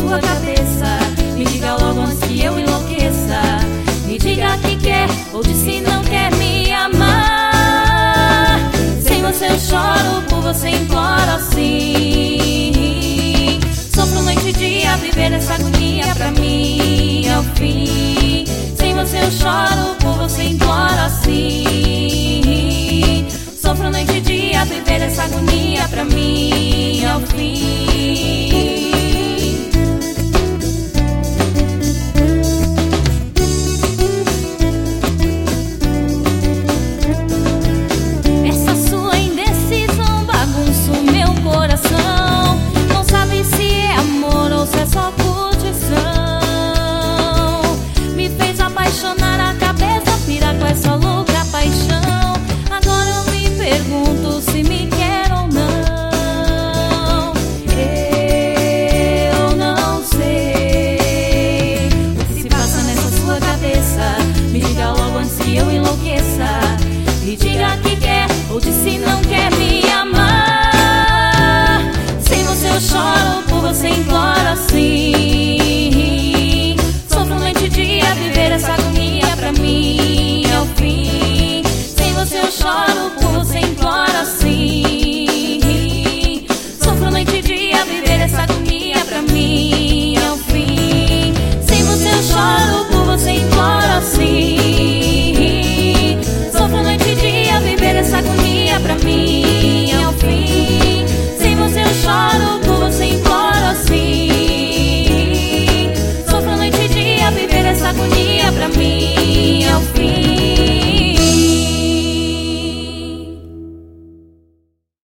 sua cabeça. Me diga logo antes que eu enlouqueça. Me diga que quer ou disse não quer me amar. Sem você eu choro, por você imploro assim. Sofro noite e dia, viver essa agonia pra mim é o fim. Sem você eu choro, por você imploro assim. Sofro noite e dia, viver essa agonia pra mim é o fim. Essa sua indecisão bagunça o meu coração. Não sabe se é amor ou se é só curtição. Me fez apaixonar a cabeça, pirar com essa louca paixão. Agora eu me pergunto se me quer ou não. Eu não sei o que se passa nessa sua cabeça. Me diga logo antes que eu enlouqueça. Me diga que quer ou disse não quer me amar. Sem você eu choro, por você imploro assim. Sofro noite e dia, viver essa agonia pra mim é o fim. Sem você eu choro, por você imploro assim. Sofro noite e dia, viver essa agonia pra mim é o fim. Sem você eu choro, por você imploro